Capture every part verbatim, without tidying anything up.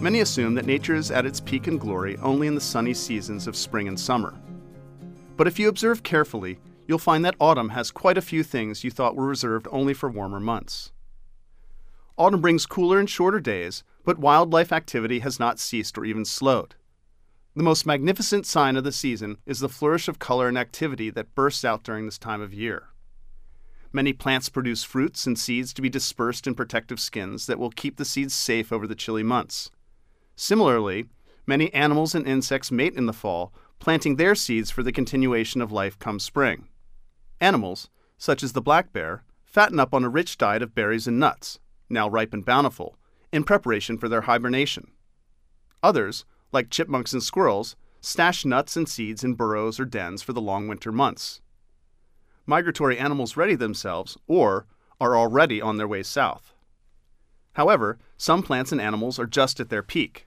Many assume that nature is at its peak and glory only in the sunny seasons of spring and summer. But if you observe carefully, you'll find that autumn has quite a few things you thought were reserved only for warmer months. Autumn brings cooler and shorter days, but wildlife activity has not ceased or even slowed. The most magnificent sign of the season is the flourish of color and activity that bursts out during this time of year. Many plants produce fruits and seeds to be dispersed in protective skins that will keep the seeds safe over the chilly months. Similarly, many animals and insects mate in the fall, planting their seeds for the continuation of life come spring. Animals, such as the black bear, fatten up on a rich diet of berries and nuts, now ripe and bountiful, in preparation for their hibernation. Others, like chipmunks and squirrels, stash nuts and seeds in burrows or dens for the long winter months. Migratory animals ready themselves, or are already on their way south. However, some plants and animals are just at their peak.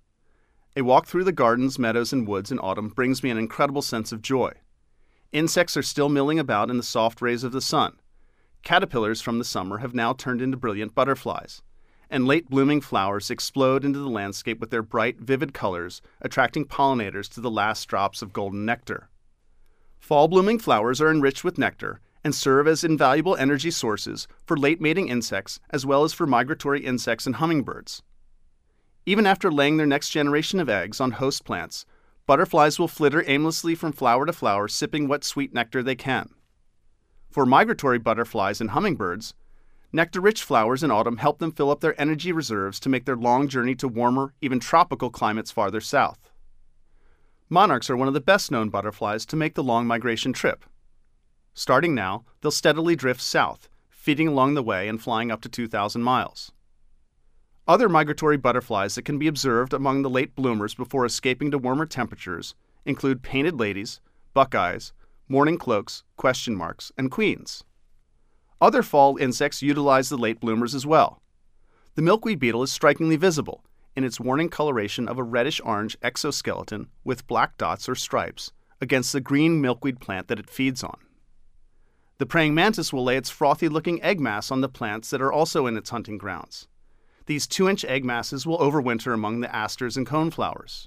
A walk through the gardens, meadows, and woods in autumn brings me an incredible sense of joy. Insects are still milling about in the soft rays of the sun. Caterpillars from the summer have now turned into brilliant butterflies, and late-blooming flowers explode into the landscape with their bright, vivid colors, attracting pollinators to the last drops of golden nectar. Fall-blooming flowers are enriched with nectar and serve as invaluable energy sources for late-mating insects as well as for migratory insects and hummingbirds. Even after laying their next generation of eggs on host plants, butterflies will flitter aimlessly from flower to flower, sipping what sweet nectar they can. For migratory butterflies and hummingbirds, nectar-rich flowers in autumn help them fill up their energy reserves to make their long journey to warmer, even tropical climates farther south. Monarchs are one of the best-known butterflies to make the long migration trip. Starting now, they'll steadily drift south, feeding along the way and flying up to two thousand miles. Other migratory butterflies that can be observed among the late bloomers before escaping to warmer temperatures include painted ladies, buckeyes, mourning cloaks, question marks, and queens. Other fall insects utilize the late bloomers as well. The milkweed beetle is strikingly visible in its warning coloration of a reddish-orange exoskeleton with black dots or stripes against the green milkweed plant that it feeds on. The praying mantis will lay its frothy-looking egg mass on the plants that are also in its hunting grounds. These two-inch egg masses will overwinter among the asters and coneflowers.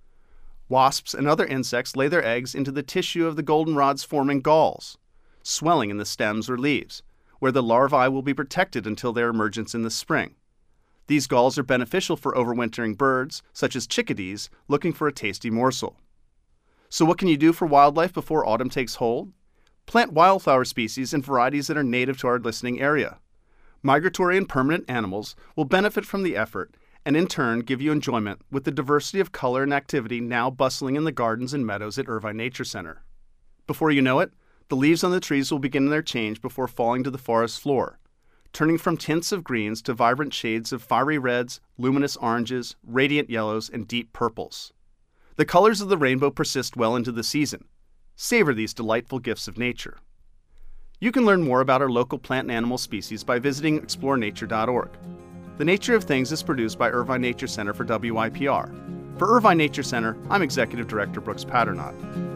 Wasps and other insects lay their eggs into the tissue of the goldenrod's forming galls, swelling in the stems or leaves, where the larvae will be protected until their emergence in the spring. These galls are beneficial for overwintering birds, such as chickadees, looking for a tasty morsel. So what can you do for wildlife before autumn takes hold? Plant wildflower species and varieties that are native to our listening area. Migratory and permanent animals will benefit from the effort and in turn give you enjoyment with the diversity of color and activity now bustling in the gardens and meadows at Irvine Nature Center. Before you know it, the leaves on the trees will begin their change before falling to the forest floor, turning from tints of greens to vibrant shades of fiery reds, luminous oranges, radiant yellows, and deep purples. The colors of the rainbow persist well into the season. Savor these delightful gifts of nature. You can learn more about our local plant and animal species by visiting explore nature dot org. The Nature of Things is produced by Irvine Nature Center for W I P R. For Irvine Nature Center, I'm Executive Director Brooks Patternot.